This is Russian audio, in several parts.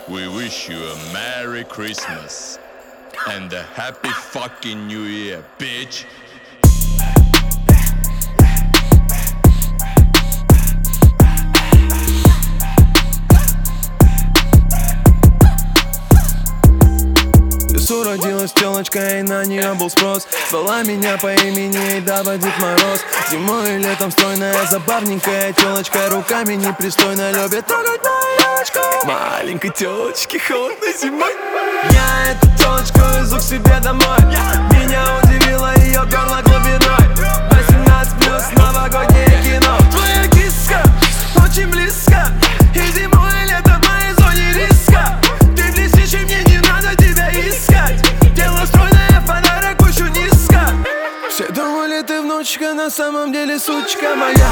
We wish you a Merry Christmas and a Happy fucking New Year, bitch. В лесу родилась телочка, и на нее был спрос. Звала меня по имени Дава Дед Мороз. Зимой и летом стройная, забавненькая телочка, руками непристойно любит трогать мою елочку. Маленькой телочке холодно зимой. Я эту телочку везу к себе домой. Меня удивило ее горло глубиной. 18 плюс новогоднее кино. Твоя киска очень близко, и зимой и летом в моей зоне риска. Ты блестишь, и мне не надо тебя искать. Тело стройное, подарок очень низко. Все думали, ты внучка, на самом деле сучка моя.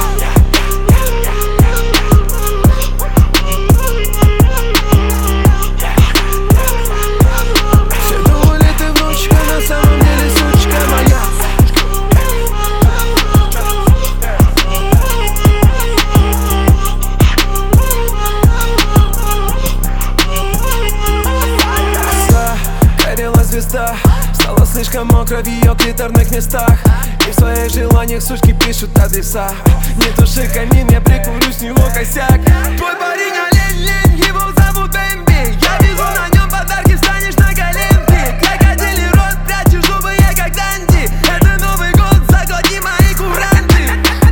Все думали, ты внучка, на самом деле сучка моя. Горела звезда, стала слишком мокро в ее клиторных местах. И в своих желаниях сучки пишут адреса. Не туши камин, я прикурю с него косяк. Твой парень олень, его зовут Бэмби. Я везу на нем подарки, встанешь на коленки. Крокодилий рот, прячешь зубы, я как Данди. Это Новый год, заглотни мои куранты.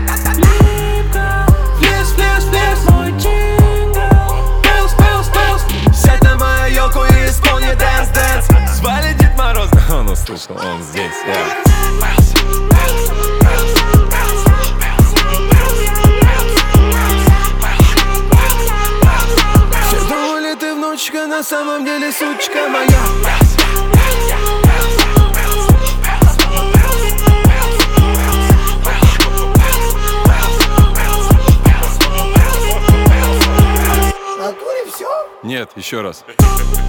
Плес, плес, плес, мой джингл. Пилс, пилс, пилс. Сядь на мою елку и исполни дэнс, дэнс. Звали Дед Мороз, он услышал, он здесь, Все думали, ты внучка, на самом деле сучка моя. В натуре все? Нет, еще раз.